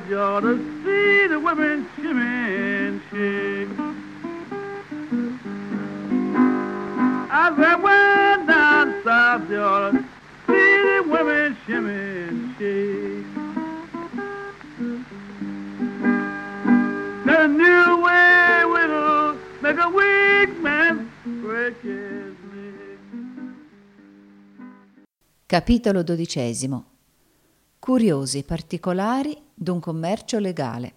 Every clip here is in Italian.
you ought to see the women shimmy and shake. I said, well, down south, you ought to see the women shimmy and shake. The new way will make a weak man break his leg. Capitolo 12. Curiosi particolari d'un commercio legale.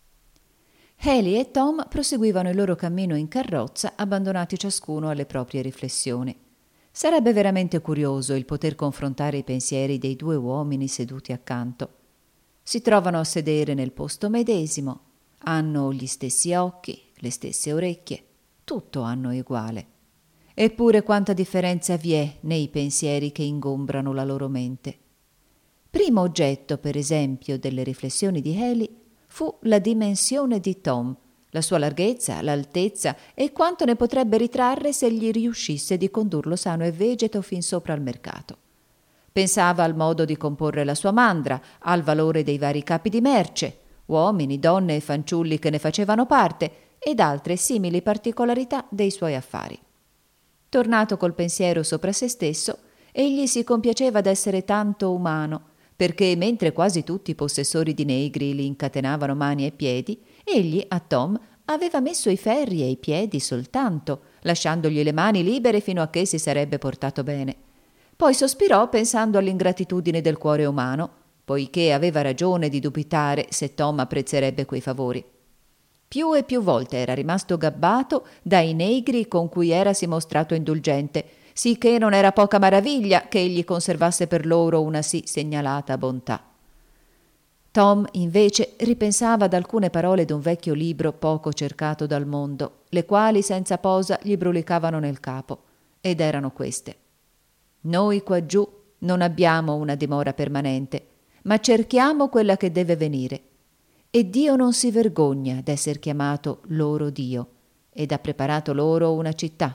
Haley e Tom proseguivano il loro cammino in carrozza, abbandonati ciascuno alle proprie riflessioni. Sarebbe veramente curioso il poter confrontare i pensieri dei due uomini seduti accanto. Si trovano a sedere nel posto medesimo, hanno gli stessi occhi, le stesse orecchie, tutto hanno uguale. Eppure quanta differenza vi è nei pensieri che ingombrano la loro mente. Primo oggetto, per esempio, delle riflessioni di Haley fu la dimensione di Tom, la sua larghezza, l'altezza e quanto ne potrebbe ritrarre se gli riuscisse di condurlo sano e vegeto fin sopra al mercato. Pensava al modo di comporre la sua mandra, al valore dei vari capi di merce, uomini, donne e fanciulli che ne facevano parte, ed altre simili particolarità dei suoi affari. Tornato col pensiero sopra se stesso, egli si compiaceva d'essere tanto umano, perché mentre quasi tutti i possessori di negri li incatenavano mani e piedi, egli a Tom aveva messo i ferri ai piedi soltanto, lasciandogli le mani libere fino a che si sarebbe portato bene. Poi sospirò pensando all'ingratitudine del cuore umano, poiché aveva ragione di dubitare se Tom apprezzerebbe quei favori. Più e più volte era rimasto gabbato dai negri con cui erasi mostrato indulgente, sicché non era poca maraviglia che egli conservasse per loro una sì segnalata bontà. Tom, invece, ripensava ad alcune parole d'un vecchio libro poco cercato dal mondo, le quali senza posa gli brulicavano nel capo, ed erano queste. Noi quaggiù non abbiamo una dimora permanente, ma cerchiamo quella che deve venire. E Dio non si vergogna d'esser chiamato loro Dio, ed ha preparato loro una città.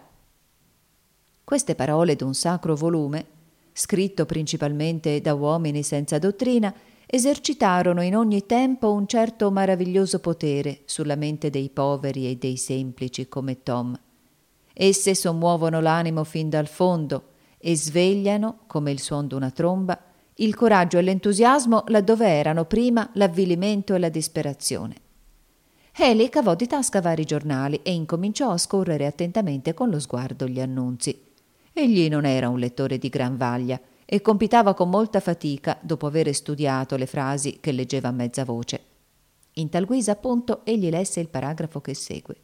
Queste parole d'un sacro volume, scritto principalmente da uomini senza dottrina, esercitarono in ogni tempo un certo maraviglioso potere sulla mente dei poveri e dei semplici come Tom. Esse sommuovono l'animo fin dal fondo e svegliano, come il suon d'una tromba, il coraggio e l'entusiasmo laddove erano prima l'avvilimento e la disperazione. Haley cavò di tasca vari giornali e incominciò a scorrere attentamente con lo sguardo gli annunzi. Egli non era un lettore di gran vaglia e compitava con molta fatica dopo aver studiato le frasi che leggeva a mezza voce. In tal guisa, appunto, egli lesse il paragrafo che segue.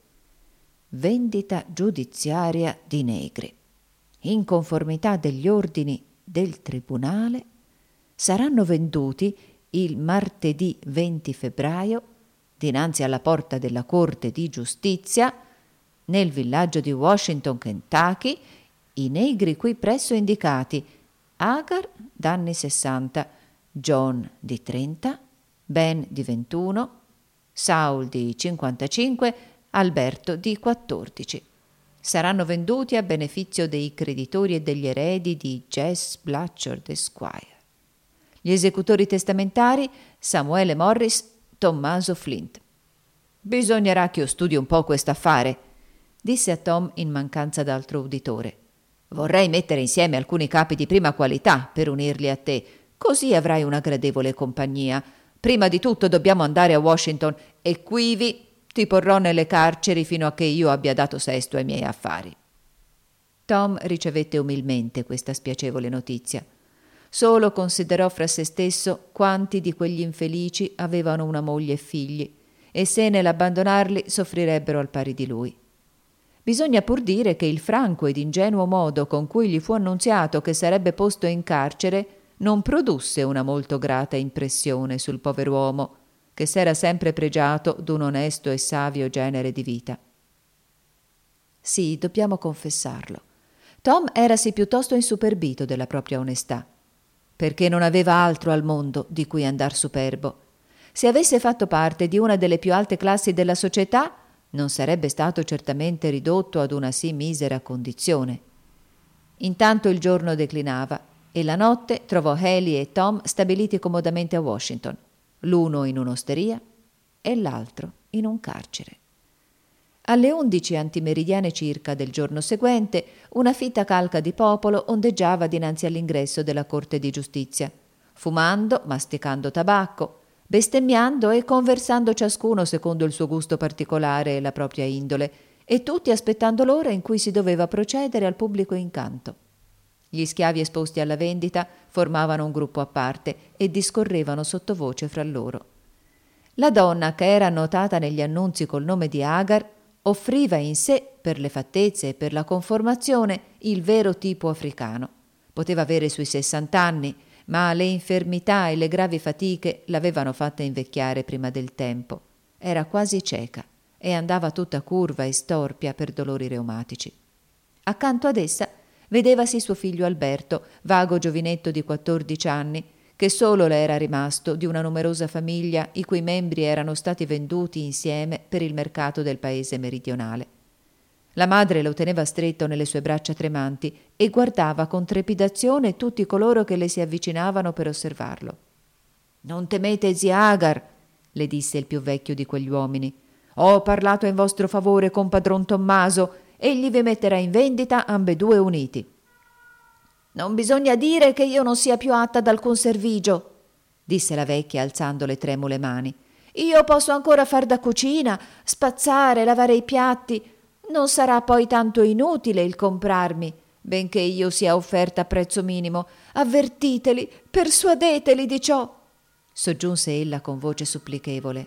Vendita giudiziaria di negri. In conformità degli ordini del tribunale saranno venduti il martedì 20 febbraio dinanzi alla porta della Corte di Giustizia nel villaggio di Washington, Kentucky, i negri qui presso indicati: Agar d'anni 60, John di 30, Ben di 21, Saul di 55, Alberto di 14. Saranno venduti a beneficio dei creditori e degli eredi di Jess Blatchard Esquire. Gli esecutori testamentari: Samuele Morris, Tommaso Flint. Bisognerà che io studi un po' quest'affare, disse a Tom in mancanza d'altro uditore. Vorrei mettere insieme alcuni capi di prima qualità per unirli a te, così avrai una gradevole compagnia. Prima di tutto dobbiamo andare a Washington e quivi ti porrò nelle carceri fino a che io abbia dato sesto ai miei affari. Tom ricevette umilmente questa spiacevole notizia. Solo considerò fra se stesso quanti di quegli infelici avevano una moglie e figli, e se nell'abbandonarli soffrirebbero al pari di lui. Bisogna pur dire che il franco ed ingenuo modo con cui gli fu annunziato che sarebbe posto in carcere non produsse una molto grata impressione sul pover'uomo, che s'era sempre pregiato d'un onesto e savio genere di vita. Sì, dobbiamo confessarlo. Tom erasi piuttosto insuperbito della propria onestà, perché non aveva altro al mondo di cui andar superbo. Se avesse fatto parte di una delle più alte classi della società, non sarebbe stato certamente ridotto ad una sì misera condizione. Intanto il giorno declinava e la notte trovò Haley e Tom stabiliti comodamente a Washington. l'uno in un'osteria e l'altro in un carcere. Alle 11 antimeridiane circa del giorno seguente, una fitta calca di popolo ondeggiava dinanzi all'ingresso della Corte di Giustizia, fumando, masticando tabacco, bestemmiando e conversando ciascuno secondo il suo gusto particolare e la propria indole, e tutti aspettando l'ora in cui si doveva procedere al pubblico incanto. Gli schiavi esposti alla vendita formavano un gruppo a parte e discorrevano sottovoce fra loro. La donna, che era annotata negli annunzi col nome di Agar, offriva in sé, per le fattezze e per la conformazione, il vero tipo africano. Poteva avere sui 60 anni, ma le infermità e le gravi fatiche l'avevano fatta invecchiare prima del tempo. Era quasi cieca e andava tutta curva e storpia per dolori reumatici. Accanto ad essa vedevasi suo figlio Alberto, vago giovinetto di 14 anni, che solo le era rimasto di una numerosa famiglia i cui membri erano stati venduti insieme per il mercato del paese meridionale. La madre lo teneva stretto nelle sue braccia tremanti e guardava con trepidazione tutti coloro che le si avvicinavano per osservarlo. «Non temete, zia Agar», le disse il più vecchio di quegli uomini. «Ho parlato in vostro favore con padron Tommaso. Egli vi metterà in vendita ambedue uniti». «Non bisogna dire che io non sia più atta ad alcun servigio», disse la vecchia alzando le tremule mani. «Io posso ancora far da cucina, spazzare, lavare i piatti. Non sarà poi tanto inutile il comprarmi, benché io sia offerta a prezzo minimo. Avvertiteli, persuadeteli di ciò», soggiunse ella con voce supplichevole.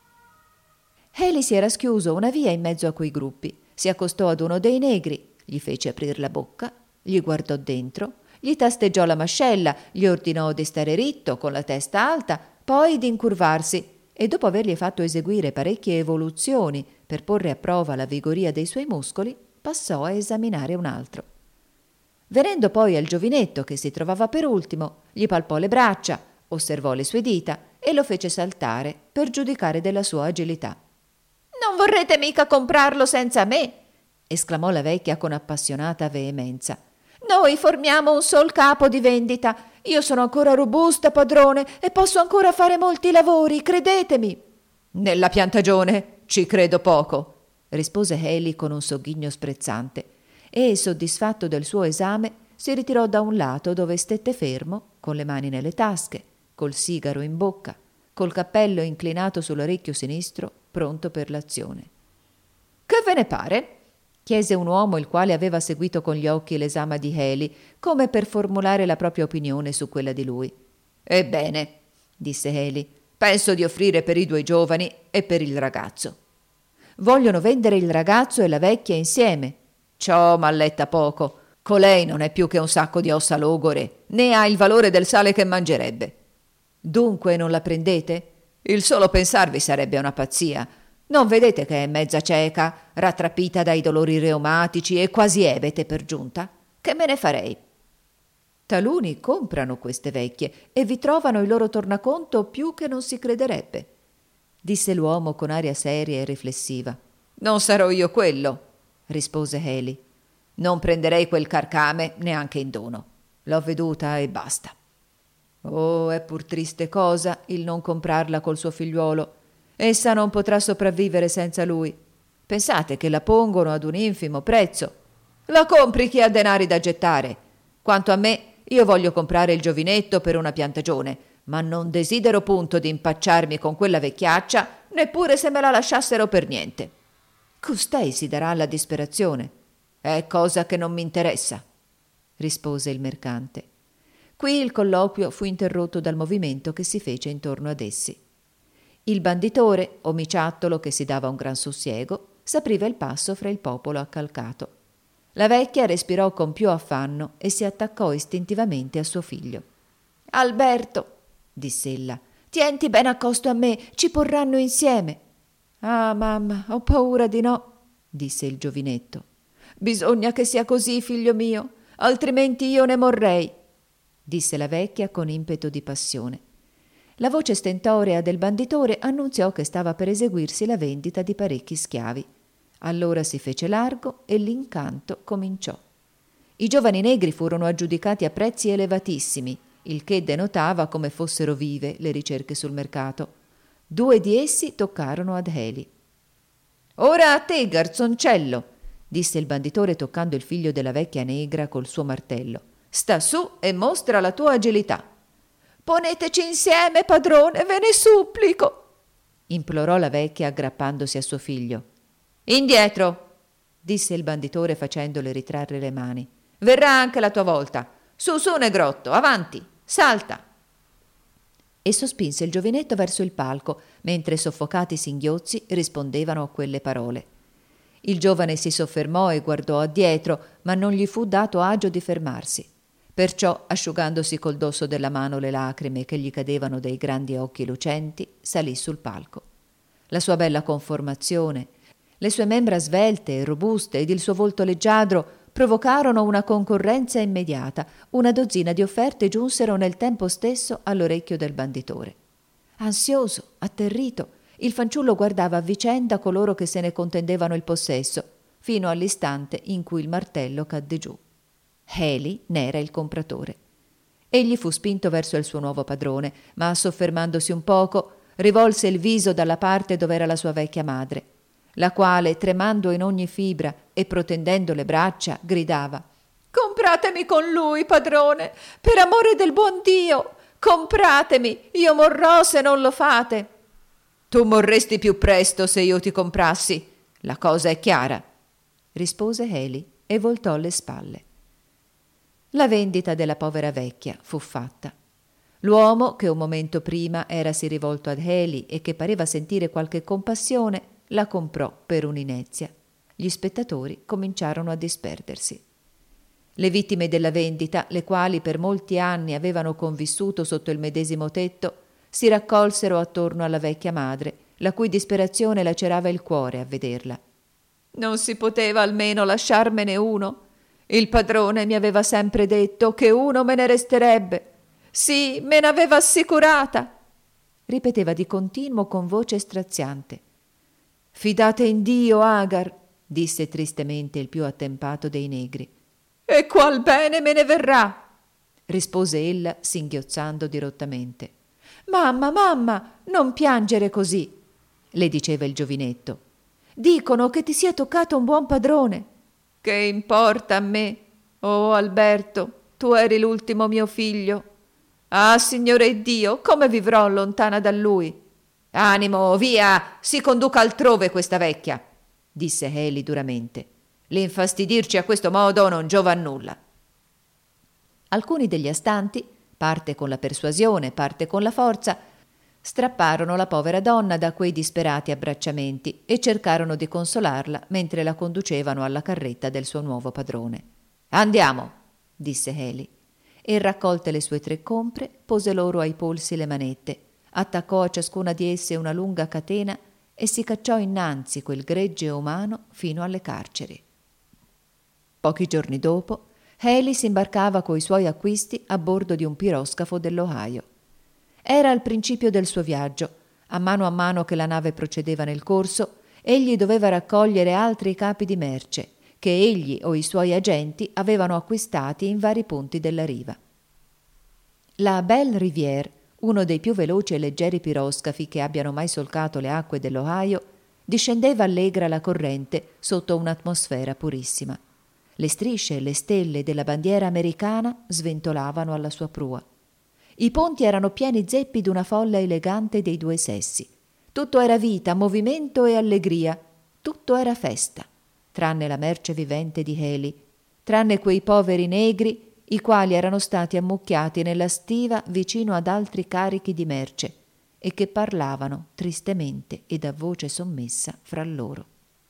Heli si era schiuso una via in mezzo a quei gruppi, si accostò ad uno dei negri, gli fece aprir la bocca, gli guardò dentro, gli tasteggiò la mascella, gli ordinò di stare ritto con la testa alta, poi di incurvarsi, e dopo avergli fatto eseguire parecchie evoluzioni per porre a prova la vigoria dei suoi muscoli, passò a esaminare un altro. Venendo poi al giovinetto che si trovava per ultimo, gli palpò le braccia, osservò le sue dita e lo fece saltare per giudicare della sua agilità. «Non vorrete mica comprarlo senza me?» esclamò la vecchia con appassionata veemenza. «Noi formiamo un sol capo di vendita. Io sono ancora robusta, padrone, e posso ancora fare molti lavori, credetemi». «Nella piantagione ci credo poco», rispose Heli con un sogghigno sprezzante, e, soddisfatto del suo esame, si ritirò da un lato dove stette fermo, con le mani nelle tasche, col sigaro in bocca, col cappello inclinato sull'orecchio sinistro, pronto per l'azione. «Che ve ne pare?» chiese un uomo il quale aveva seguito con gli occhi l'esame di Heli, come per formulare la propria opinione su quella di lui. «Ebbene», disse Heli, «penso di offrire per i due giovani e per il ragazzo». «Vogliono vendere il ragazzo e la vecchia insieme?» «Ciò m'alletta poco. Colei non è più che un sacco di ossa logore, né ha il valore del sale che mangerebbe». «Dunque non la prendete?» «Il solo pensarvi sarebbe una pazzia. Non vedete che è mezza cieca, rattrapita dai dolori reumatici e quasi ebete per giunta? Che me ne farei?» «Taluni comprano queste vecchie e vi trovano il loro tornaconto più che non si crederebbe», disse l'uomo con aria seria e riflessiva. «Non sarò io quello», rispose Heli. «Non prenderei quel carcame neanche in dono. L'ho veduta e basta». «Oh, è pur triste cosa il non comprarla col suo figliuolo. Essa non potrà sopravvivere senza lui. Pensate che la pongono ad un infimo prezzo. La compri chi ha denari da gettare. Quanto a me, io voglio comprare il giovinetto per una piantagione, ma non desidero punto di impacciarmi con quella vecchiaccia, neppure se me la lasciassero per niente. Costei si darà alla disperazione. È cosa che non mi interessa», rispose il mercante. Qui il colloquio fu interrotto dal movimento che si fece intorno ad essi. Il banditore, omiciattolo che si dava un gran sussiego, s'apriva il passo fra il popolo accalcato. La vecchia respirò con più affanno e si attaccò istintivamente a suo figlio. «Alberto», diss'ella, «tienti ben accosto a me, ci porranno insieme». «Ah, mamma, ho paura di no», disse il giovinetto. «Bisogna che sia così, figlio mio, altrimenti io ne morrei», disse la vecchia con impeto di passione. La voce stentorea del banditore annunziò che stava per eseguirsi la vendita di parecchi schiavi. Allora si fece largo e l'incanto cominciò. I giovani negri furono aggiudicati a prezzi elevatissimi, il che denotava come fossero vive le ricerche sul mercato. 2 di essi toccarono ad Haley. «Ora a te, garzoncello», disse il banditore toccando il figlio della vecchia negra col suo martello. «Sta su e mostra la tua agilità». «Poneteci insieme, padrone, ve ne supplico», implorò la vecchia aggrappandosi a suo figlio. «Indietro», disse il banditore facendole ritrarre le mani. «Verrà anche la tua volta. Su, negrotto, avanti, salta!» E sospinse il giovinetto verso il palco, mentre soffocati singhiozzi rispondevano a quelle parole. Il giovane si soffermò e guardò addietro, ma non gli fu dato agio di fermarsi. Perciò, asciugandosi col dosso della mano le lacrime che gli cadevano dai grandi occhi lucenti, salì sul palco. La sua bella conformazione, le sue membra svelte e robuste ed il suo volto leggiadro provocarono una concorrenza immediata. 1 dozzina di offerte giunsero nel tempo stesso all'orecchio del banditore. Ansioso, atterrito, il fanciullo guardava a vicenda coloro che se ne contendevano il possesso, fino all'istante in cui il martello cadde giù. Haley ne era il compratore. Egli fu spinto verso il suo nuovo padrone, ma soffermandosi un poco, rivolse il viso dalla parte dove era la sua vecchia madre, la quale, tremando in ogni fibra e protendendo le braccia, gridava: «Compratemi con lui, padrone, per amore del buon Dio! Compratemi, io morrò se non lo fate!» «Tu morresti più presto se io ti comprassi, la cosa è chiara», rispose Haley e voltò le spalle. La vendita della povera vecchia fu fatta. L'uomo, che un momento prima erasi rivolto ad Haley e che pareva sentire qualche compassione, la comprò per un'inezia. Gli spettatori cominciarono a disperdersi. Le vittime della vendita, le quali per molti anni avevano convissuto sotto il medesimo tetto, si raccolsero attorno alla vecchia madre, la cui disperazione lacerava il cuore a vederla. «Non si poteva almeno lasciarmene uno? Il padrone mi aveva sempre detto che uno me ne resterebbe. Sì, me n'aveva assicurata», ripeteva di continuo con voce straziante. «Fidate in Dio, Agar», disse tristemente il più attempato dei negri. «E qual bene me ne verrà?» rispose ella singhiozzando dirottamente. Mamma, non piangere così», le diceva il giovinetto. «Dicono che ti sia toccato un buon padrone». «Che importa a me? Oh, Alberto, tu eri l'ultimo mio figlio. Ah, Signore Dio, come vivrò lontana da lui?» «Animo, via, si conduca altrove questa vecchia», disse Haley duramente. «L'infastidirci a questo modo non giova a nulla». Alcuni degli astanti, parte con la persuasione, parte con la forza, strapparono la povera donna da quei disperati abbracciamenti e cercarono di consolarla mentre la conducevano alla carretta del suo nuovo padrone. «Andiamo», disse Haley, e raccolte le sue 3 compre, pose loro ai polsi le manette, attaccò a ciascuna di esse una lunga catena e si cacciò innanzi quel gregge umano fino alle carceri. Pochi giorni dopo, Haley si imbarcava coi suoi acquisti a bordo di un piroscafo dell'Ohio. Era al principio del suo viaggio. A mano che la nave procedeva nel corso, egli doveva raccogliere altri capi di merce che egli o i suoi agenti avevano acquistati in vari punti della riva. La Belle Rivière, uno dei più veloci e leggeri piroscafi che abbiano mai solcato le acque dell'Ohio, discendeva allegra la corrente sotto un'atmosfera purissima. Le strisce e le stelle della bandiera americana sventolavano alla sua prua. I ponti erano pieni zeppi d'una folla elegante dei 2 sessi. Tutto era vita, movimento e allegria. Tutto era festa, tranne la merce vivente di Haley, tranne quei poveri negri i quali erano stati ammucchiati nella stiva vicino ad altri carichi di merce e che parlavano tristemente ed a voce sommessa fra loro.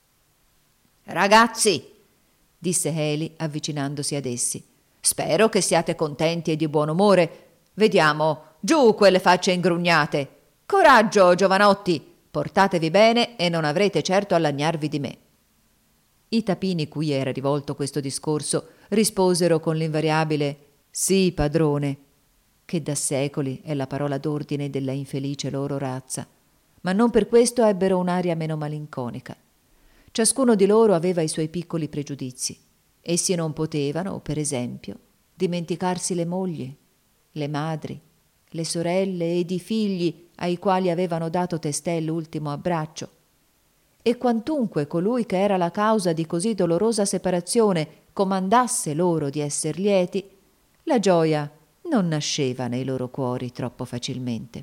«Ragazzi», disse Haley avvicinandosi ad essi, «spero che siate contenti e di buon umore. Vediamo, giù quelle facce ingrugnate. Coraggio, giovanotti, portatevi bene e non avrete certo a lagnarvi di me». I tapini cui era rivolto questo discorso risposero con l'invariabile «Sì, padrone», che da secoli è la parola d'ordine della infelice loro razza, ma non per questo ebbero un'aria meno malinconica. Ciascuno di loro aveva i suoi piccoli pregiudizi. Essi non potevano, per esempio, dimenticarsi le mogli. le madri, le sorelle ed i figli ai quali avevano dato testè l'ultimo abbraccio. E quantunque colui che era la causa di così dolorosa separazione comandasse loro di esser lieti, la gioia non nasceva nei loro cuori troppo facilmente.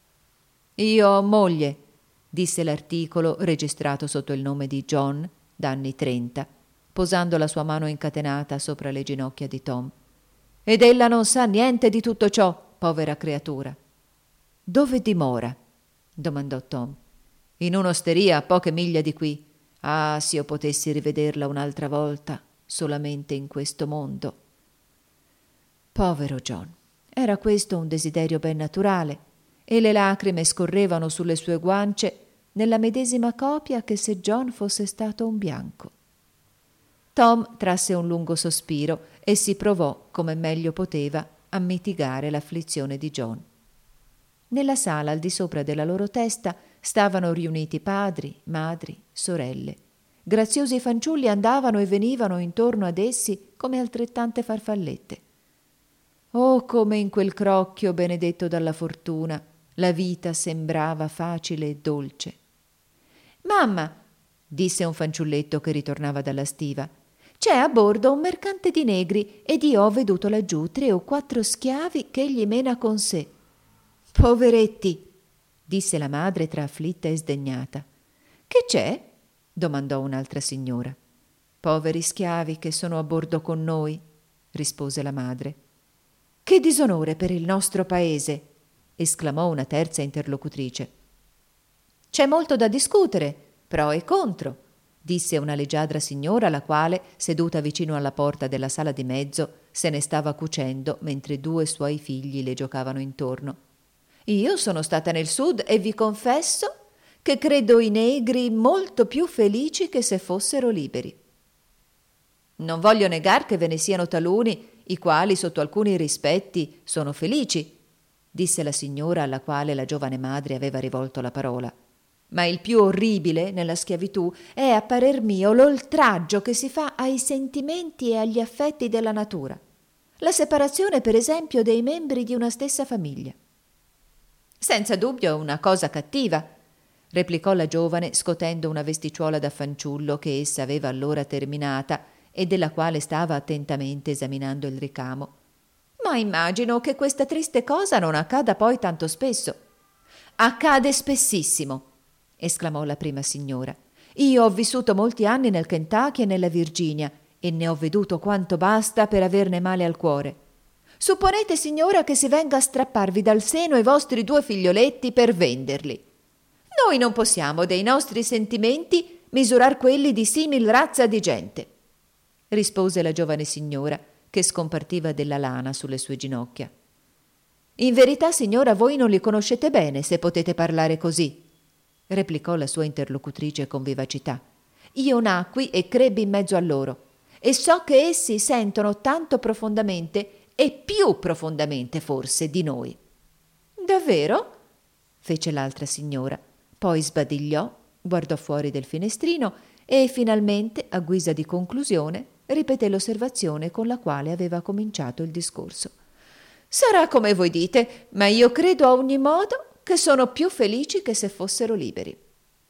«Io ho moglie», disse l'articolo registrato sotto il nome di John, d'anni 30, posando la sua mano incatenata sopra le ginocchia di Tom. «Ed ella non sa niente di tutto ciò, povera creatura». «Dove dimora?» domandò Tom. «In un'osteria a poche miglia di qui. Ah, s'io potessi rivederla un'altra volta, solamente in questo mondo». Povero John, era questo un desiderio ben naturale, e le lacrime scorrevano sulle sue guance nella medesima copia che se John fosse stato un bianco. Tom trasse un lungo sospiro e si provò, come meglio poteva, a mitigare l'afflizione di John. Nella sala al di sopra della loro testa stavano riuniti padri, madri, sorelle. Graziosi fanciulli andavano e venivano intorno ad essi come altrettante farfallette. Oh, come in quel crocchio benedetto dalla fortuna la vita sembrava facile e dolce. «Mamma», disse un fanciulletto che ritornava dalla stiva, «c'è a bordo un mercante di negri ed io ho veduto laggiù 3 o 4 schiavi che egli mena con sé». «Poveretti», disse la madre tra afflitta e sdegnata. «Che c'è?» domandò un'altra signora. «Poveri schiavi che sono a bordo con noi», rispose la madre. «Che disonore per il nostro paese!» esclamò una terza interlocutrice. «C'è molto da discutere, pro e contro», disse una leggiadra signora, la quale, seduta vicino alla porta della sala di mezzo, se ne stava cucendo mentre 2 suoi figli le giocavano intorno. «Io sono stata nel sud e vi confesso che credo i negri molto più felici che se fossero liberi». «Non voglio negar che ve ne siano taluni i quali sotto alcuni rispetti sono felici», disse la signora alla quale la giovane madre aveva rivolto la parola. «Ma il più orribile nella schiavitù è, a parer mio, l'oltraggio che si fa ai sentimenti e agli affetti della natura. La separazione, per esempio, dei membri di una stessa famiglia». «Senza dubbio è una cosa cattiva», replicò la giovane scotendo una vesticciuola da fanciullo che essa aveva allora terminata e della quale stava attentamente esaminando il ricamo. «Ma immagino che questa triste cosa non accada poi tanto spesso». «Accade spessissimo», esclamò la prima signora. «Io ho vissuto molti anni nel Kentucky e nella Virginia e ne ho veduto quanto basta per averne male al cuore. Supponete, signora, che si venga a strapparvi dal seno i vostri 2 figlioletti per venderli. Noi non possiamo dei nostri sentimenti misurar quelli di simil razza di gente», rispose la giovane signora, che scompartiva della lana sulle sue ginocchia. «In verità, signora, voi non li conoscete bene, se potete parlare così», replicò la sua interlocutrice con vivacità. «Io nacqui e crebbi in mezzo a loro, e so che essi sentono tanto profondamente, e più profondamente forse, di noi». «Davvero?» fece l'altra signora, poi sbadigliò, guardò fuori del finestrino e finalmente, a guisa di conclusione, ripeté l'osservazione con la quale aveva cominciato il discorso. «Sarà come voi dite, ma io credo a ogni modo che sono più felici che se fossero liberi».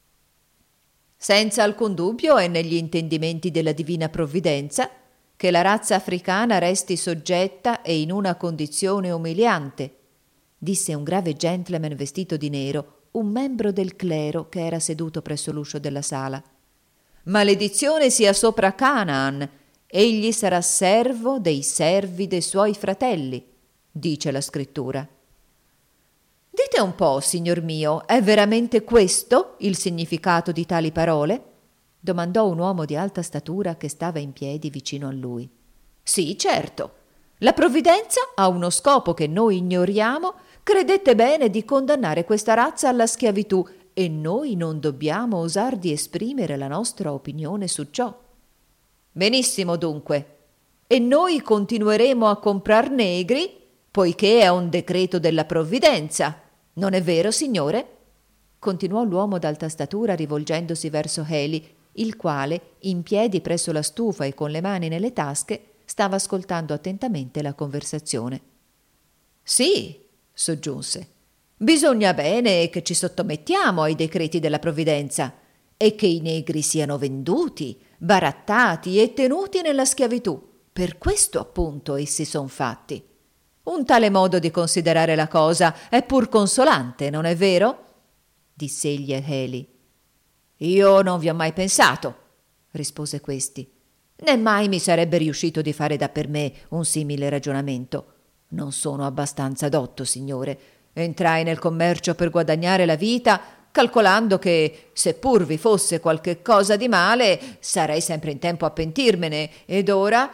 «Senza alcun dubbio è negli intendimenti della divina provvidenza che la razza africana resti soggetta e in una condizione umiliante», disse un grave gentleman vestito di nero, un membro del clero che era seduto presso l'uscio della sala. «Maledizione sia sopra Canaan, egli sarà servo dei servi dei suoi fratelli», dice la scrittura. «Dite un po', signor mio, è veramente questo il significato di tali parole?» domandò un uomo di alta statura che stava in piedi vicino a lui. «Sì, certo. La provvidenza ha uno scopo che noi ignoriamo. Credette bene di condannare questa razza alla schiavitù e noi non dobbiamo osar di esprimere la nostra opinione su ciò. Benissimo dunque. E noi continueremo a comprar negri poiché è un decreto della provvidenza. Non è vero, signore?» continuò l'uomo d'alta statura rivolgendosi verso Haley, il quale, in piedi presso la stufa e con le mani nelle tasche, stava ascoltando attentamente la conversazione. Sì, soggiunse. Bisogna bene che ci sottomettiamo ai decreti della provvidenza e che i negri siano venduti, barattati e tenuti nella schiavitù. Per questo appunto essi son fatti. Un tale modo di considerare la cosa è pur consolante, non è vero? Diss'egli a Haley. Io non vi ho mai pensato, rispose questi, né mai mi sarebbe riuscito di fare da per me un simile ragionamento. Non sono abbastanza dotto, signore. Entrai nel commercio per guadagnare la vita, calcolando che, seppur vi fosse qualche cosa di male, sarei sempre in tempo a pentirmene, ed ora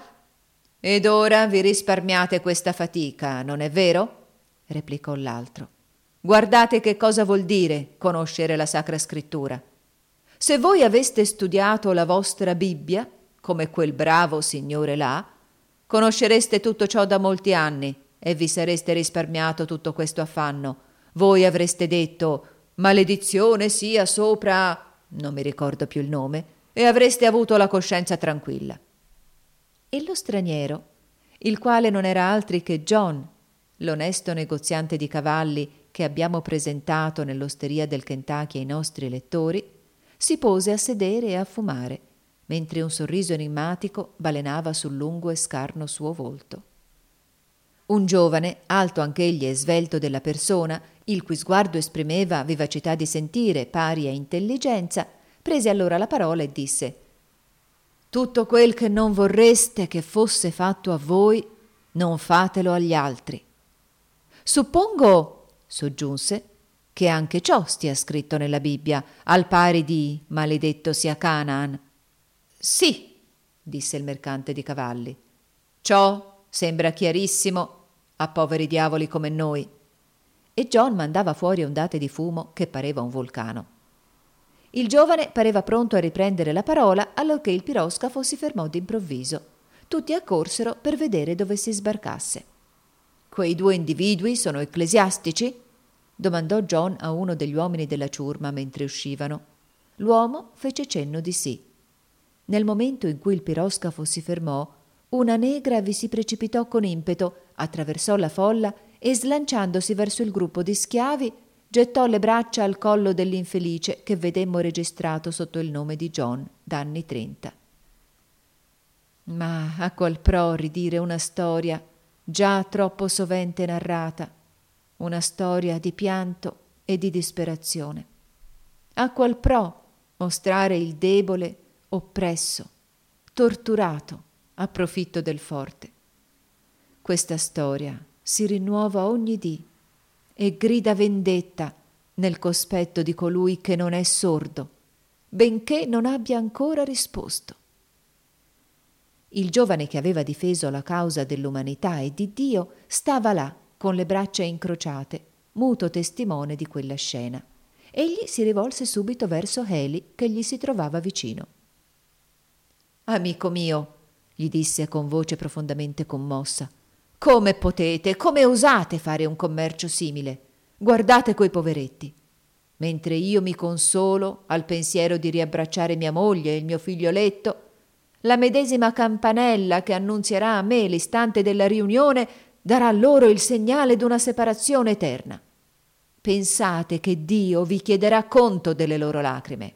vi risparmiate questa fatica, non è vero? Replicò l'altro. Guardate che cosa vuol dire conoscere la Sacra Scrittura. Se voi aveste studiato la vostra Bibbia, come quel bravo signore là, conoscereste tutto ciò da molti anni e vi sareste risparmiato tutto questo affanno. Voi avreste detto: maledizione sia sopra, non mi ricordo più il nome, e avreste avuto la coscienza tranquilla. E lo straniero, il quale non era altri che John, l'onesto negoziante di cavalli che abbiamo presentato nell'osteria del Kentucky ai nostri lettori, si pose a sedere e a fumare, mentre un sorriso enigmatico balenava sul lungo e scarno suo volto. Un giovane, alto anch'egli e svelto della persona, il cui sguardo esprimeva vivacità di sentire pari a intelligenza, prese allora la parola e disse: tutto quel che non vorreste che fosse fatto a voi, non fatelo agli altri. Suppongo, soggiunse, che anche ciò stia scritto nella Bibbia, al pari di maledetto sia Canaan. Sì, disse il mercante di cavalli. Ciò sembra chiarissimo a poveri diavoli come noi. E John mandava fuori ondate di fumo che pareva un vulcano. Il giovane pareva pronto a riprendere la parola allorché il piroscafo si fermò d'improvviso. Tutti accorsero per vedere dove si sbarcasse. Quei due individui sono ecclesiastici? Domandò John a uno degli uomini della ciurma mentre uscivano. L'uomo fece cenno di sì. Nel momento in cui il piroscafo si fermò, una negra vi si precipitò con impeto, attraversò la folla e, slanciandosi verso il gruppo di schiavi, gettò le braccia al collo dell'infelice che vedemmo registrato sotto il nome di John, d'anni 30. Ma a qual pro ridire una storia già troppo sovente narrata, una storia di pianto e di disperazione? A qual pro mostrare il debole oppresso, torturato a profitto del forte? Questa storia si rinnuova ogni dì e grida vendetta nel cospetto di colui che non è sordo, benché non abbia ancora risposto. Il giovane che aveva difeso la causa dell'umanità e di Dio stava là con le braccia incrociate, muto testimone di quella scena. Egli si rivolse subito verso Haley che gli si trovava vicino. «Amico mio», gli disse con voce profondamente commossa, «come potete, come osate fare un commercio simile? Guardate quei poveretti. Mentre io mi consolo al pensiero di riabbracciare mia moglie e il mio figlioletto, la medesima campanella che annunzierà a me l'istante della riunione darà loro il segnale d'una separazione eterna. Pensate che Dio vi chiederà conto delle loro lacrime».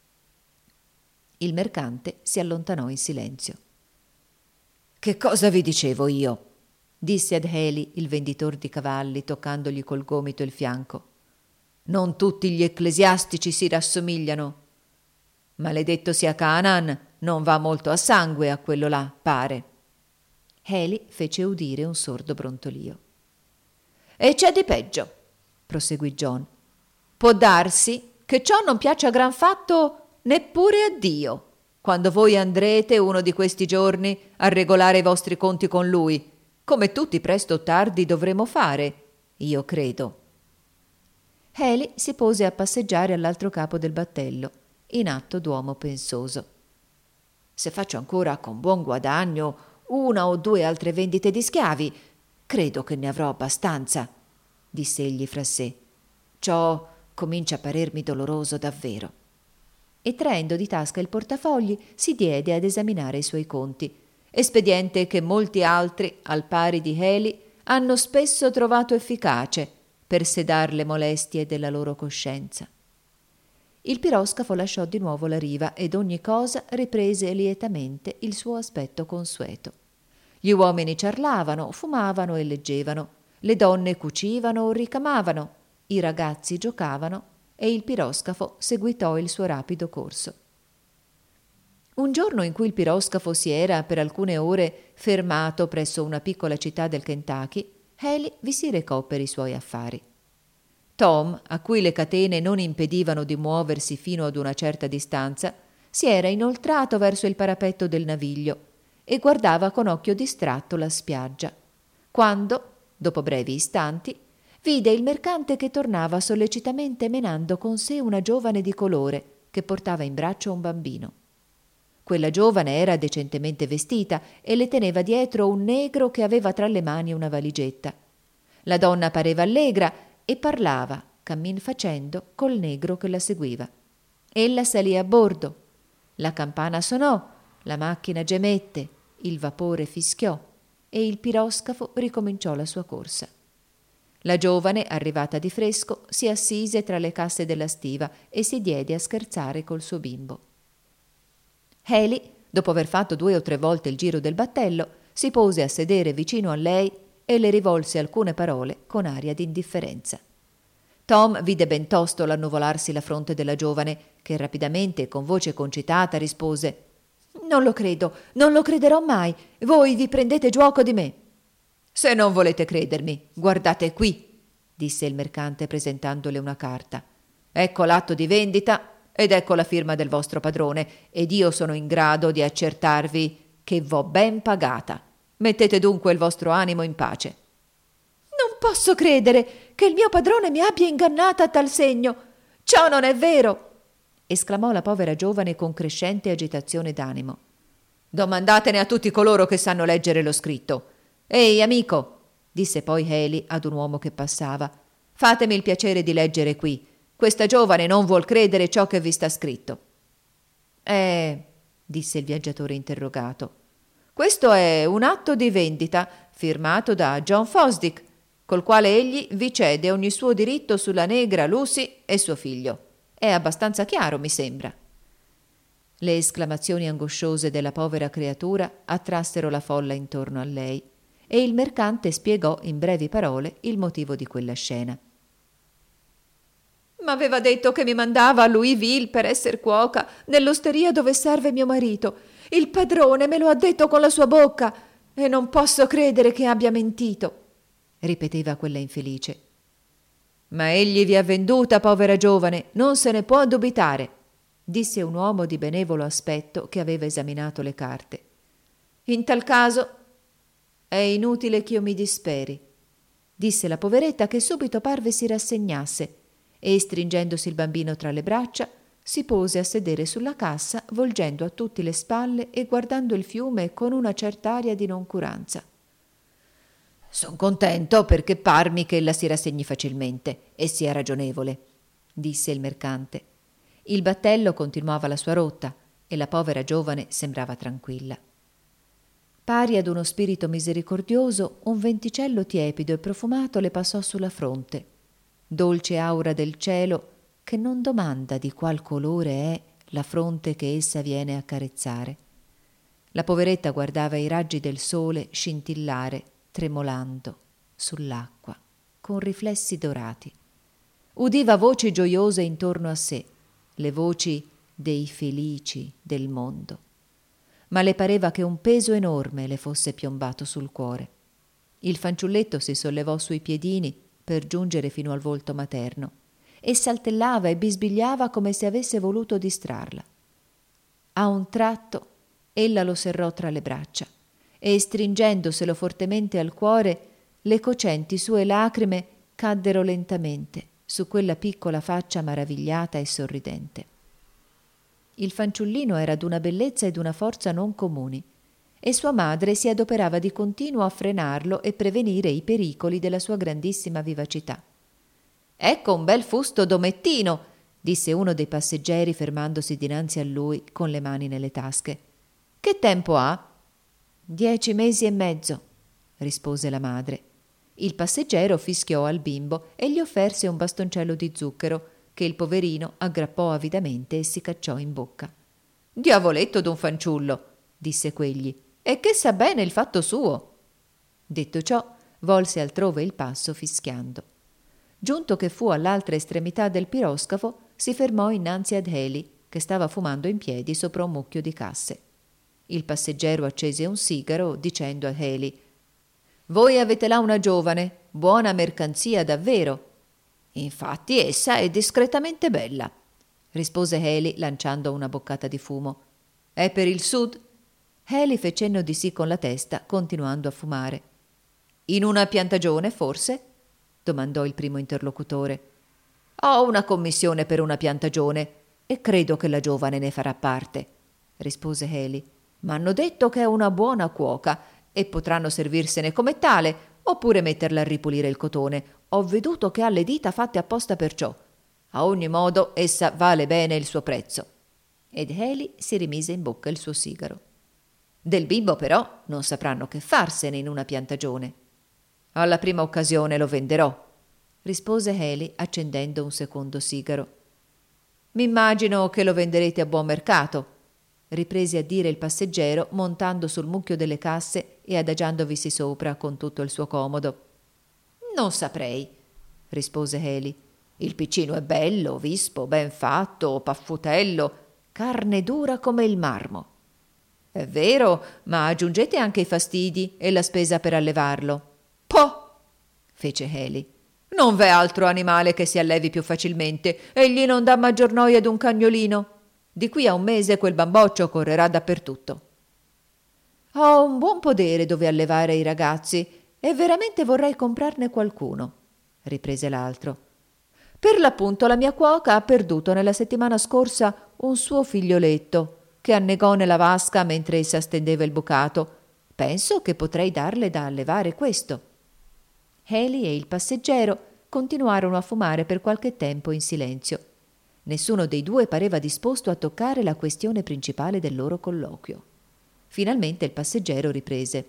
Il mercante si allontanò in silenzio. «Che cosa vi dicevo io?» disse ad Haley il venditor di cavalli, toccandogli col gomito il fianco. «Non tutti gli ecclesiastici si rassomigliano. Maledetto sia Canaan, non va molto a sangue a quello là, pare». Haley fece udire un sordo brontolio. «E c'è di peggio», proseguì John. «Può darsi che ciò non piaccia gran fatto neppure a Dio, quando voi andrete uno di questi giorni a regolare i vostri conti con Lui, come tutti presto o tardi dovremo fare, io credo». Haley si pose a passeggiare all'altro capo del battello, in atto d'uomo pensoso. «Se faccio ancora con buon guadagno una o due altre vendite di schiavi, credo che ne avrò abbastanza», disse egli fra sé. «Ciò comincia a parermi doloroso davvero». E traendo di tasca il portafogli si diede ad esaminare i suoi conti, espediente che molti altri, al pari di Haley, hanno spesso trovato efficace per sedar le molestie della loro coscienza. Il piroscafo lasciò di nuovo la riva ed ogni cosa riprese lietamente il suo aspetto consueto. Gli uomini ciarlavano, fumavano e leggevano, le donne cucivano o ricamavano, i ragazzi giocavano e il piroscafo seguitò il suo rapido corso. Un giorno in cui il piroscafo si era per alcune ore fermato presso una piccola città del Kentucky, Haley vi si recò per i suoi affari. Tom, a cui le catene non impedivano di muoversi fino ad una certa distanza, si era inoltrato verso il parapetto del naviglio e guardava con occhio distratto la spiaggia, quando, dopo brevi istanti, vide il mercante che tornava sollecitamente menando con sé una giovane di colore che portava in braccio un bambino. Quella giovane era decentemente vestita e le teneva dietro un negro che aveva tra le mani una valigetta. La donna pareva allegra e parlava, cammin facendo, col negro che la seguiva. Ella salì a bordo. La campana sonò, la macchina gemette, il vapore fischiò e il piroscafo ricominciò la sua corsa. La giovane, arrivata di fresco, si assise tra le casse della stiva e si diede a scherzare col suo bimbo. Haley, dopo aver fatto 2 o 3 volte il giro del battello, si pose a sedere vicino a lei e le rivolse alcune parole con aria di indifferenza. Tom vide ben tosto l'annuvolarsi la fronte della giovane, che rapidamente e con voce concitata rispose: «Non lo credo, non lo crederò mai. Voi vi prendete giuoco di me». «Se non volete credermi, guardate qui», disse il mercante presentandole una carta. «Ecco l'atto di vendita ed ecco la firma del vostro padrone, ed io sono in grado di accertarvi che v'ho ben pagata. Mettete dunque il vostro animo in pace». «Non posso credere che il mio padrone mi abbia ingannata a tal segno. Ciò non è vero», esclamò la povera giovane con crescente agitazione d'animo. «Domandatene a tutti coloro che sanno leggere lo scritto. Ehi, amico», disse poi Haley ad un uomo che passava, «fatemi il piacere di leggere qui. Questa giovane non vuol credere ciò che vi sta scritto». Disse il viaggiatore interrogato. «Questo è un atto di vendita firmato da John Fosdick, col quale egli vi cede ogni suo diritto sulla negra Lucy e suo figlio. È abbastanza chiaro, mi sembra». Le esclamazioni angosciose della povera creatura attrassero la folla intorno a lei e il mercante spiegò in brevi parole il motivo di quella scena. «M'aveva detto che mi mandava a Louisville per esser cuoca nell'osteria dove serve mio marito. Il padrone me lo ha detto con la sua bocca e non posso credere che abbia mentito», ripeteva quella infelice. «Ma egli vi ha venduta, povera giovane, non se ne può dubitare», disse un uomo di benevolo aspetto che aveva esaminato le carte. «In tal caso è inutile ch'io mi disperi», disse la poveretta, che subito parve si rassegnasse e, stringendosi il bambino tra le braccia, si pose a sedere sulla cassa, volgendo a tutti le spalle e guardando il fiume con una certa aria di noncuranza. «Son contento perché parmi che ella si rassegni facilmente e sia ragionevole», disse il mercante. Il battello continuava la sua rotta e la povera giovane sembrava tranquilla. Pari ad uno spirito misericordioso, un venticello tiepido e profumato le passò sulla fronte, dolce aura del cielo che non domanda di qual colore è la fronte che essa viene a carezzare. La poveretta guardava i raggi del sole scintillare, tremolando, sull'acqua, con riflessi dorati. Udiva voci gioiose intorno a sé, le voci dei felici del mondo, ma le pareva che un peso enorme le fosse piombato sul cuore. Il fanciulletto si sollevò sui piedini per giungere fino al volto materno e saltellava e bisbigliava come se avesse voluto distrarla. A un tratto ella lo serrò tra le braccia e, stringendoselo fortemente al cuore, le cocenti sue lacrime caddero lentamente su quella piccola faccia maravigliata e sorridente. Il fanciullino era d'una bellezza e d'una forza non comuni, e sua madre si adoperava di continuo a frenarlo e prevenire i pericoli della sua grandissima vivacità. «Ecco un bel fusto domettino», disse uno dei passeggeri fermandosi dinanzi a lui con le mani nelle tasche. «Che tempo ha?» 10 mesi e mezzo», rispose la madre. Il passeggero fischiò al bimbo e gli offerse un bastoncello di zucchero, che il poverino aggrappò avidamente e si cacciò in bocca. «Diavoletto d'un fanciullo!» disse quegli, «e che sa bene il fatto suo!» Detto ciò, volse altrove il passo fischiando. Giunto che fu all'altra estremità del piroscafo, si fermò innanzi ad Haley, che stava fumando in piedi sopra un mucchio di casse. Il passeggero accese un sigaro, dicendo a Haley: «Voi avete là una giovane, buona mercanzia davvero». «Infatti essa è discretamente bella», rispose Haley lanciando una boccata di fumo. «È per il sud?» Haley fe cenno di sì con la testa, continuando a fumare. «In una piantagione, forse?» domandò il primo interlocutore. «Ho una commissione per una piantagione e credo che la giovane ne farà parte», rispose Haley. «M'hanno detto che è una buona cuoca e potranno servirsene come tale oppure metterla a ripulire il cotone. Ho veduto che ha le dita fatte apposta per ciò. A ogni modo essa vale bene il suo prezzo». Ed Haley si rimise in bocca il suo sigaro. «Del bimbo però non sapranno che farsene in una piantagione». «Alla prima occasione lo venderò», rispose Haley accendendo un secondo sigaro. «M'immagino che lo venderete a buon mercato», riprese a dire il passeggero montando sul mucchio delle casse e adagiandovisi sopra con tutto il suo comodo. «Non saprei», rispose Haley. «Il piccino è bello, vispo, ben fatto, paffutello, carne dura come il marmo». «È vero, ma aggiungete anche i fastidi e la spesa per allevarlo». «Poh!» fece Haley. «Non v'è altro animale che si allevi più facilmente. Egli non dà maggior noia d'un cagnolino. Di qui a un mese quel bamboccio correrà dappertutto». «Ho un buon podere dove allevare i ragazzi e veramente vorrei comprarne qualcuno», riprese l'altro. «Per l'appunto la mia cuoca ha perduto nella settimana scorsa un suo figlioletto che annegò nella vasca mentre essa stendeva il bucato. Penso che potrei darle da allevare questo». Haley e il passeggero continuarono a fumare per qualche tempo in silenzio. Nessuno dei due pareva disposto a toccare la questione principale del loro colloquio. Finalmente il passeggero riprese: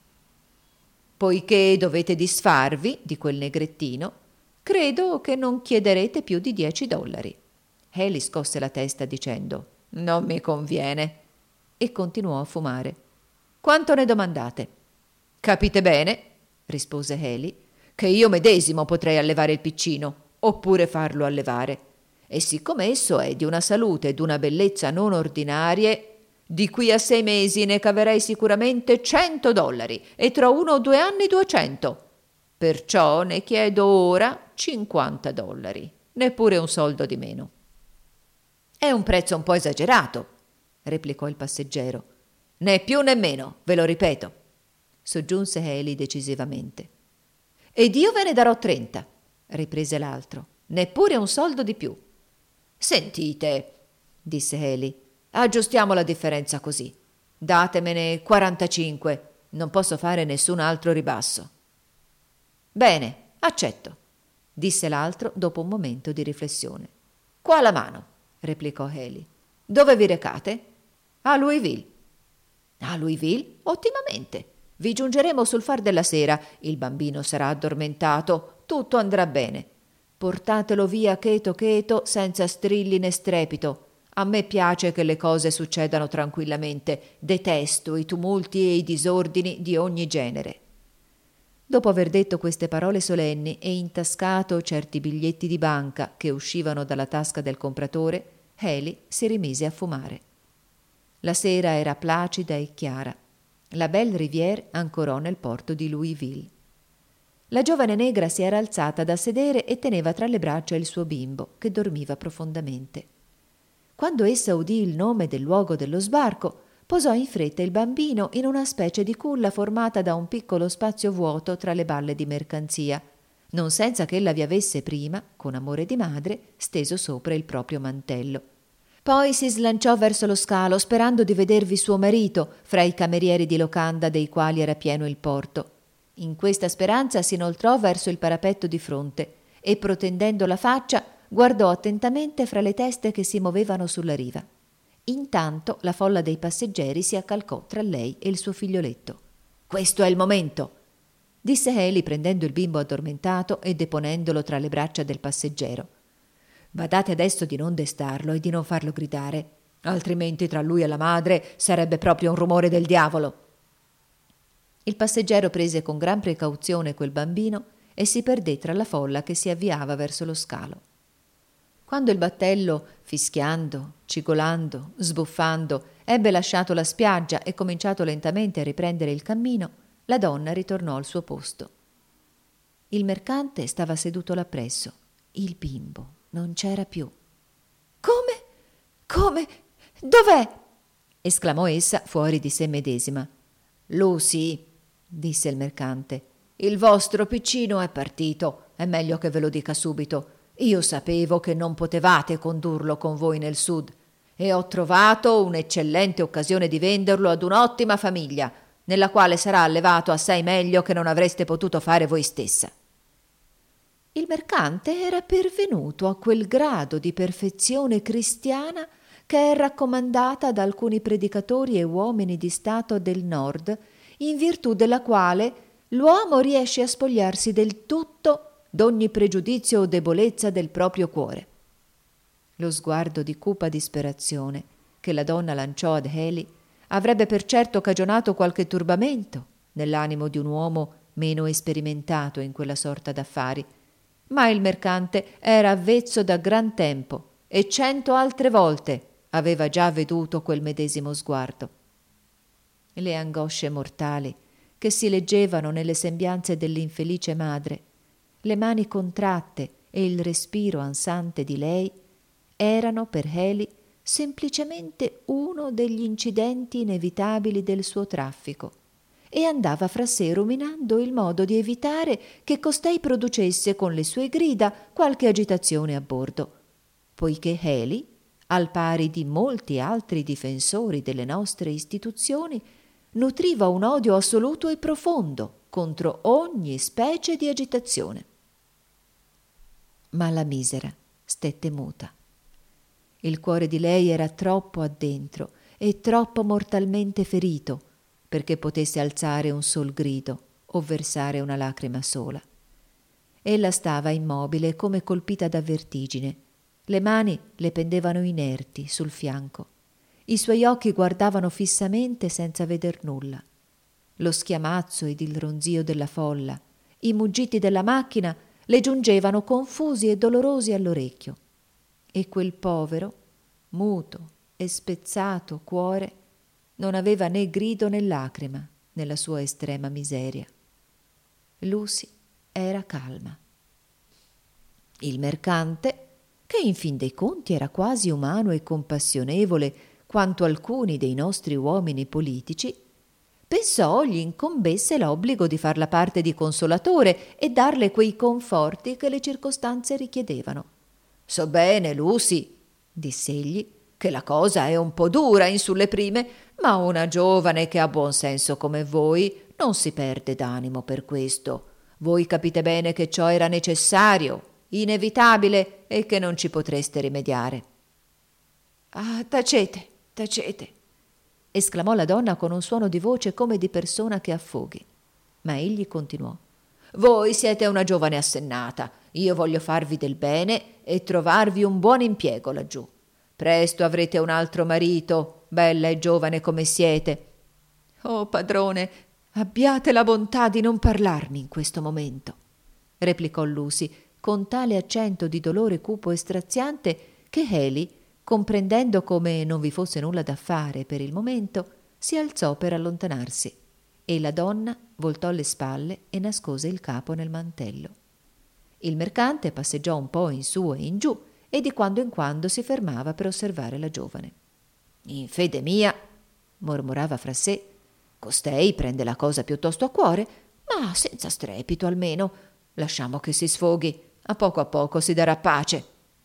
«Poiché dovete disfarvi di quel negrettino, credo che non chiederete più di $10. Haley scosse la testa dicendo: «Non mi conviene», e continuò a fumare. «Quanto ne domandate?» «Capite bene», rispose Haley, «che io medesimo potrei allevare il piccino, oppure farlo allevare. E siccome esso è di una salute e d'una bellezza non ordinarie, di qui a 6 mesi ne caverei sicuramente $100 e tra 1 o 2 anni 200. Perciò ne chiedo ora $50, neppure un soldo di meno». «È un prezzo un po' esagerato», replicò il passeggero. «Né più né meno, ve lo ripeto», soggiunse Haley decisivamente. «Ed io ve ne darò 30, riprese l'altro, neppure un soldo di più». «Sentite», disse Haley, «aggiustiamo la differenza così. Datemene 45, non posso fare nessun altro ribasso». «Bene, accetto», disse l'altro dopo un momento di riflessione. «Qua la mano», replicò Haley. «Dove vi recate?» «A Louisville». «A Louisville? Ottimamente. Vi giungeremo sul far della sera, il bambino sarà addormentato, tutto andrà bene. Portatelo via cheto cheto, senza strilli né strepito. A me piace che le cose succedano tranquillamente, detesto i tumulti e i disordini di ogni genere». Dopo aver detto queste parole solenni e intascato certi biglietti di banca che uscivano dalla tasca del compratore, Haley si rimise a fumare. La sera era placida e chiara. La Belle Rivière ancorò nel porto di Louisville. La giovane negra si era alzata da sedere e teneva tra le braccia il suo bimbo, che dormiva profondamente. Quando essa udì il nome del luogo dello sbarco, posò in fretta il bambino in una specie di culla formata da un piccolo spazio vuoto tra le balle di mercanzia, non senza che ella vi avesse prima, con amore di madre, steso sopra il proprio mantello. Poi si slanciò verso lo scalo sperando di vedervi suo marito fra i camerieri di locanda dei quali era pieno il porto. In questa speranza si inoltrò verso il parapetto di fronte e, protendendo la faccia, guardò attentamente fra le teste che si muovevano sulla riva. Intanto la folla dei passeggeri si accalcò tra lei e il suo figlioletto. «Questo è il momento!» disse Haley prendendo il bimbo addormentato e deponendolo tra le braccia del passeggero. Badate adesso di non destarlo e di non farlo gridare, altrimenti tra lui e la madre sarebbe proprio un rumore del diavolo. Il passeggero prese con gran precauzione quel bambino e si perdé tra la folla che si avviava verso lo scalo. Quando il battello, fischiando, cigolando, sbuffando, ebbe lasciato la spiaggia e cominciato lentamente a riprendere il cammino, la donna ritornò al suo posto. Il mercante stava seduto là presso. Il bimbo non c'era più. «Come? Come? Dov'è?» esclamò essa fuori di sé medesima. «Lucy», disse il mercante, «il vostro piccino è partito. È meglio che ve lo dica subito. Io sapevo che non potevate condurlo con voi nel sud e ho trovato un'eccellente occasione di venderlo ad un'ottima famiglia, nella quale sarà allevato assai meglio che non avreste potuto fare voi stessa». Il mercante era pervenuto a quel grado di perfezione cristiana che è raccomandata da alcuni predicatori e uomini di Stato del Nord, in virtù della quale l'uomo riesce a spogliarsi del tutto d'ogni pregiudizio o debolezza del proprio cuore. Lo sguardo di cupa disperazione che la donna lanciò ad Haley avrebbe per certo cagionato qualche turbamento nell'animo di un uomo meno esperimentato in quella sorta d'affari, ma il mercante era avvezzo da gran tempo e 100 altre volte aveva già veduto quel medesimo sguardo. Le angosce mortali che si leggevano nelle sembianze dell'infelice madre, le mani contratte e il respiro ansante di lei erano per Haley semplicemente uno degli incidenti inevitabili del suo traffico e andava fra sé ruminando il modo di evitare che costei producesse con le sue grida qualche agitazione a bordo, poiché Haley, al pari di molti altri difensori delle nostre istituzioni, nutriva un odio assoluto e profondo contro ogni specie di agitazione. Ma la misera stette muta. Il cuore di lei era troppo addentro e troppo mortalmente ferito perché potesse alzare un sol grido o versare una lacrima sola. Ella stava immobile come colpita da vertigine. Le mani le pendevano inerti sul fianco. I suoi occhi guardavano fissamente senza veder nulla. Lo schiamazzo ed il ronzio della folla, i muggiti della macchina le giungevano confusi e dolorosi all'orecchio. E quel povero, muto e spezzato cuore non aveva né grido né lacrima nella sua estrema miseria. Lucy era calma. Il mercante, che in fin dei conti era quasi umano e compassionevole quanto alcuni dei nostri uomini politici, pensò gli incombesse l'obbligo di far la parte di consolatore e darle quei conforti che le circostanze richiedevano. «So bene, Lucy», diss'egli, «che la cosa è un po' dura in sulle prime, ma una giovane che ha buon senso come voi non si perde d'animo per questo. Voi capite bene che ciò era necessario, inevitabile e che non ci potreste rimediare». «Ah, tacete, tacete», esclamò la donna con un suono di voce come di persona che affoghi. Ma egli continuò: «Voi siete una giovane assennata, io voglio farvi del bene e trovarvi un buon impiego laggiù. Presto avrete un altro marito, bella e giovane come siete». «Oh, padrone, abbiate la bontà di non parlarmi in questo momento», replicò Lucy con tale accento di dolore cupo e straziante che Haley, comprendendo come non vi fosse nulla da fare per il momento, si alzò per allontanarsi e la donna voltò le spalle e nascose il capo nel mantello. Il mercante passeggiò un po' in su e in giù e di quando in quando si fermava per osservare la giovane. «In fede mia», mormorava fra sé, «costei prende la cosa piuttosto a cuore, ma senza strepito almeno. Lasciamo che si sfoghi, a poco si darà pace».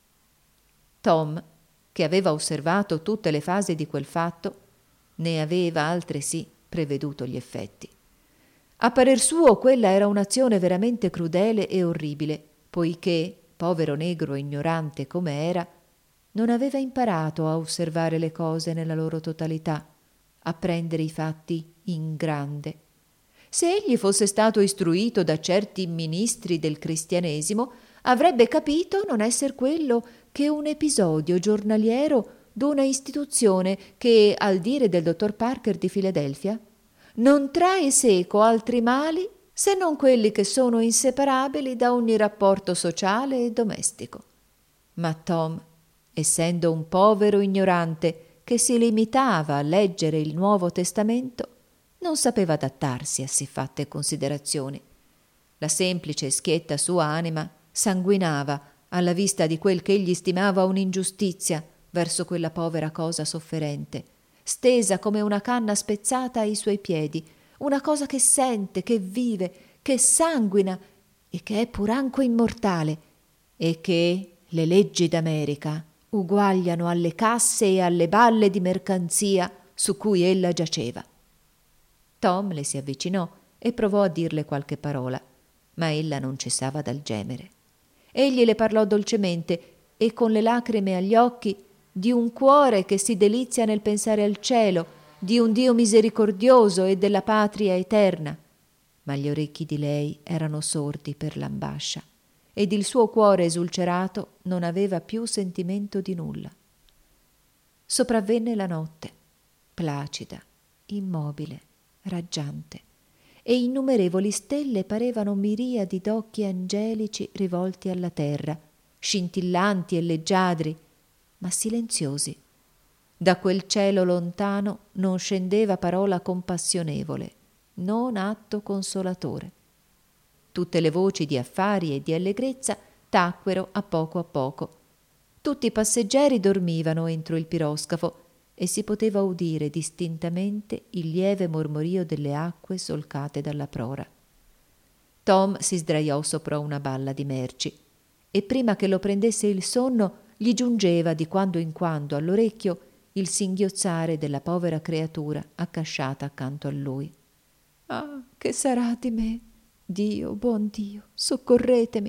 Tom, che aveva osservato tutte le fasi di quel fatto, ne aveva altresì preveduto gli effetti. A parer suo quella era un'azione veramente crudele e orribile, poiché, povero negro ignorante come era, non aveva imparato a osservare le cose nella loro totalità, a prendere i fatti in grande. Se egli fosse stato istruito da certi ministri del cristianesimo, avrebbe capito non esser quello che un episodio giornaliero d'una istituzione che, al dire del dottor Parker di Filadelfia, non trae seco altri mali se non quelli che sono inseparabili da ogni rapporto sociale e domestico. Ma Tom, essendo un povero ignorante che si limitava a leggere il Nuovo Testamento, non sapeva adattarsi a siffatte considerazioni. La semplice e schietta sua anima sanguinava alla vista di quel che egli stimava un'ingiustizia verso quella povera cosa sofferente, stesa come una canna spezzata ai suoi piedi, una cosa che sente, che vive, che sanguina e che è pur anco immortale, e che le leggi d'America uguagliano alle casse e alle balle di mercanzia su cui ella giaceva. Tom le si avvicinò e provò a dirle qualche parola, ma ella non cessava dal gemere. Egli le parlò dolcemente e con le lacrime agli occhi di un cuore che si delizia nel pensare al cielo, di un Dio misericordioso e della patria eterna. Ma gli orecchi di lei erano sordi per l'ambascia ed il suo cuore esulcerato non aveva più sentimento di nulla. Sopravvenne la notte, placida, immobile, raggiante, e innumerevoli stelle parevano miriadi d'occhi angelici rivolti alla terra, scintillanti e leggiadri, ma silenziosi. Da quel cielo lontano non scendeva parola compassionevole, non atto consolatore. Tutte le voci di affari e di allegrezza tacquero a poco. Tutti i passeggeri dormivano entro il piroscafo e si poteva udire distintamente il lieve mormorio delle acque solcate dalla prora. Tom si sdraiò sopra una balla di merci e prima che lo prendesse il sonno gli giungeva di quando in quando all'orecchio il singhiozzare della povera creatura accasciata accanto a lui. «Ah, che sarà di me? Dio, buon Dio, soccorretemi!»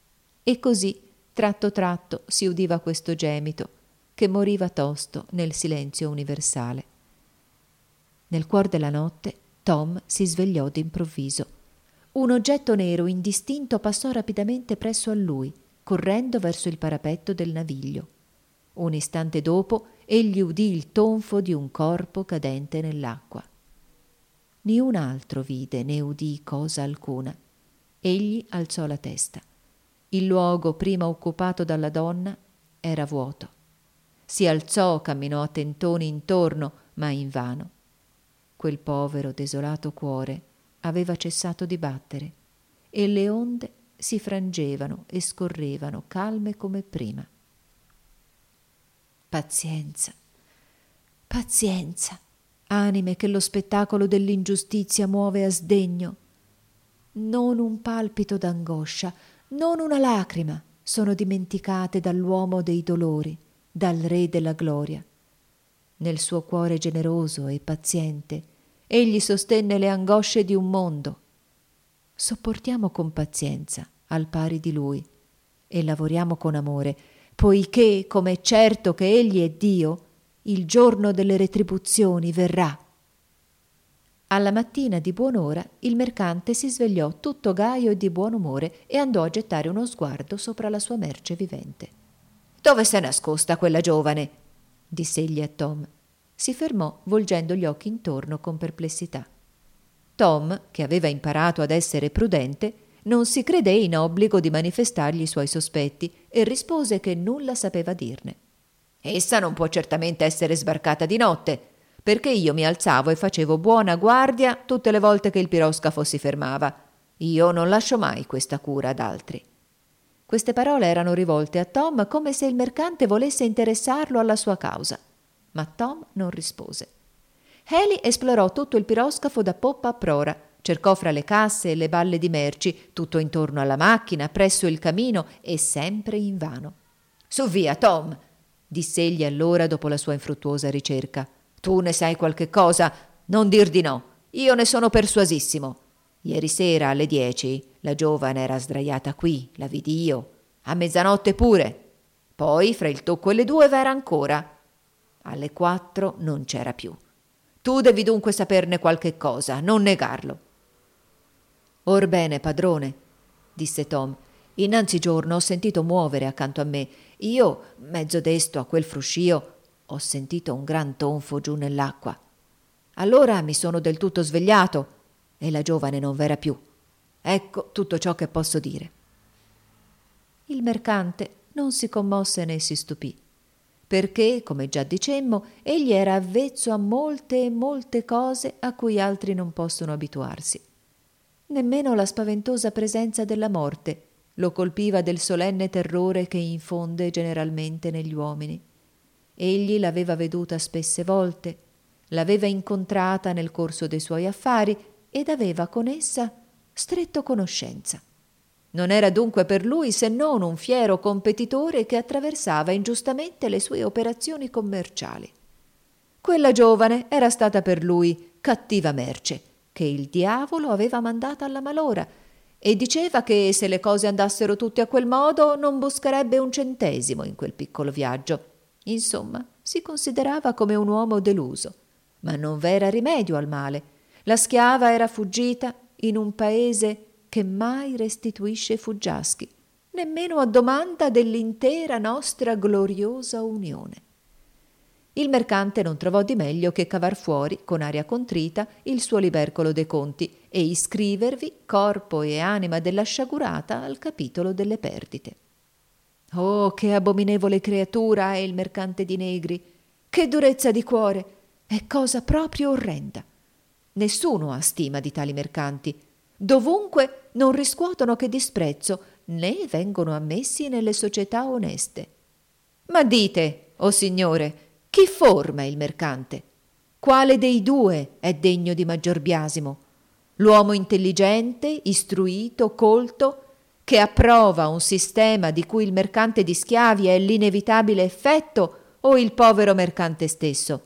E così, tratto, si udiva questo gemito, che moriva tosto nel silenzio universale. Nel cuor della notte Tom si svegliò d'improvviso. Un oggetto nero indistinto passò rapidamente presso a lui, correndo verso il parapetto del naviglio. Un istante dopo egli udì il tonfo di un corpo cadente nell'acqua. Niun altro vide né udì cosa alcuna. Egli alzò la testa. Il luogo prima occupato dalla donna era vuoto. Si alzò, camminò a tentoni intorno, ma invano. Quel povero, desolato cuore aveva cessato di battere e le onde si frangevano e scorrevano calme come prima. Pazienza, anime che lo spettacolo dell'ingiustizia muove a sdegno. Non un palpito d'angoscia, non una lacrima sono dimenticate dall'uomo dei dolori, dal Re della gloria. Nel suo cuore generoso e paziente egli sostenne le angosce di un mondo. Sopportiamo con pazienza al pari di lui e lavoriamo con amore, poiché, come è certo che egli è Dio, il giorno delle retribuzioni verrà. Alla mattina di buon'ora il mercante si svegliò tutto gaio e di buon umore e andò a gettare uno sguardo sopra la sua merce vivente. «Dove s'è nascosta quella giovane?» disse egli a Tom. Si fermò volgendo gli occhi intorno con perplessità. Tom, che aveva imparato ad essere prudente, non si credé in obbligo di manifestargli i suoi sospetti e rispose che nulla sapeva dirne. «Essa non può certamente essere sbarcata di notte, perché io mi alzavo e facevo buona guardia tutte le volte che il piroscafo si fermava. Io non lascio mai questa cura ad altri». Queste parole erano rivolte a Tom come se il mercante volesse interessarlo alla sua causa, ma Tom non rispose. Haley esplorò tutto il piroscafo da poppa a prora, cercò fra le casse e le balle di merci, tutto intorno alla macchina, presso il camino, e sempre invano. «Su via, Tom!» disse egli allora dopo la sua infruttuosa ricerca. «Tu ne sai qualche cosa? Non dir di no. Io ne sono persuasissimo. Ieri sera alle 10 la giovane era sdraiata qui, la vidi io. A mezzanotte pure. Poi fra il tocco e le 2 v'era ancora. Alle 4 non c'era più. Tu devi dunque saperne qualche cosa, non negarlo». Orbene, padrone, disse Tom. Innanzigiorno ho sentito muovere accanto a me. Io, mezzo desto a quel fruscio, ho sentito un gran tonfo giù nell'acqua. Allora mi sono del tutto svegliato e la giovane non v'era più. Ecco tutto ciò che posso dire. Il mercante non si commosse né si stupì, perché, come già dicemmo, egli era avvezzo a molte e molte cose a cui altri non possono abituarsi. Nemmeno la spaventosa presenza della morte lo colpiva del solenne terrore che infonde generalmente negli uomini. Egli l'aveva veduta spesse volte, l'aveva incontrata nel corso dei suoi affari ed aveva con essa stretto conoscenza. Non era dunque per lui se non un fiero competitore che attraversava ingiustamente le sue operazioni commerciali. Quella giovane era stata per lui cattiva merce, che il diavolo aveva mandata alla malora, e diceva che se le cose andassero tutte a quel modo non buscherebbe un centesimo in quel piccolo viaggio. Insomma, si considerava come un uomo deluso, ma non v'era rimedio al male. La schiava era fuggita in un paese che mai restituisce fuggiaschi, nemmeno a domanda dell'intera nostra gloriosa unione. Il mercante non trovò di meglio che cavar fuori, con aria contrita, il suo libercolo dei conti e iscrivervi corpo e anima della sciagurata al capitolo delle perdite. Oh, che abominevole creatura è il mercante di negri! Che durezza di cuore! È cosa proprio orrenda! Nessuno ha stima di tali mercanti. Dovunque non riscuotono che disprezzo, né vengono ammessi nelle società oneste. Ma dite, o signore, chi forma il mercante? Quale dei due è degno di maggior biasimo? L'uomo intelligente, istruito, colto, che approva un sistema di cui il mercante di schiavi è l'inevitabile effetto, o il povero mercante stesso?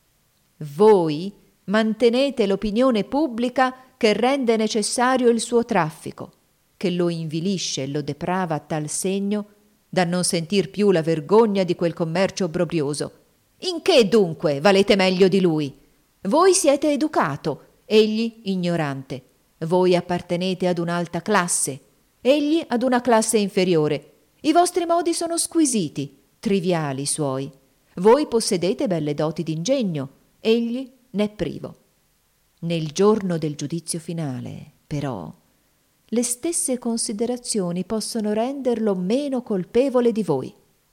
Voi mantenete l'opinione pubblica che rende necessario il suo traffico, che lo invilisce e lo deprava a tal segno da non sentir più la vergogna di quel commercio obbrobrioso. In che dunque valete meglio di lui? Voi siete educato, egli ignorante. Voi appartenete ad un'alta classe, egli ad una classe inferiore. I vostri modi sono squisiti, triviali i suoi. Voi possedete belle doti d'ingegno, egli n'è privo. Nel giorno del giudizio finale, però, le stesse considerazioni possono renderlo meno colpevole di voi.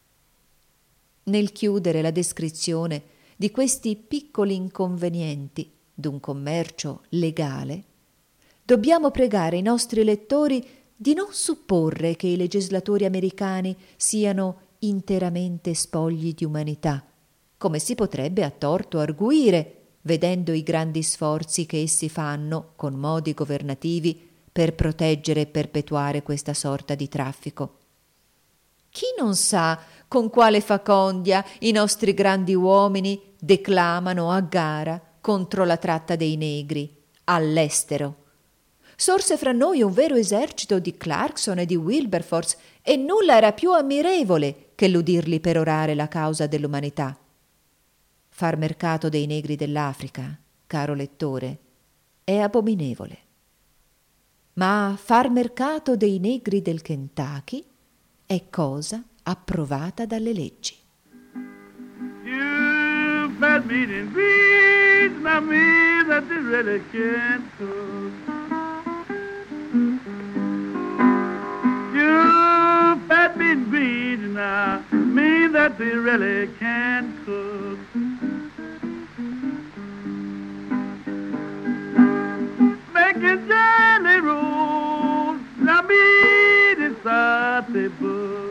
Nel chiudere la descrizione di questi piccoli inconvenienti d'un commercio legale, dobbiamo pregare i nostri lettori di non supporre che i legislatori americani siano interamente spogli di umanità, come si potrebbe a torto arguire, vedendo i grandi sforzi che essi fanno con modi governativi per proteggere e perpetuare questa sorta di traffico. Chi non sa con quale facondia i nostri grandi uomini declamano a gara contro la tratta dei negri all'estero? Sorse fra noi un vero esercito di Clarkson e di Wilberforce e nulla era più ammirevole che l'udirli perorare la causa dell'umanità. Far mercato dei negri dell'Africa, caro lettore, è abominevole. Ma far mercato dei negri del Kentucky è cosa approvata dalle leggi. You fat meat and grease, now me that they really can't cook. You fat meat and grease, now me that they really can't cook. Making jelly rolls, now me decide they book.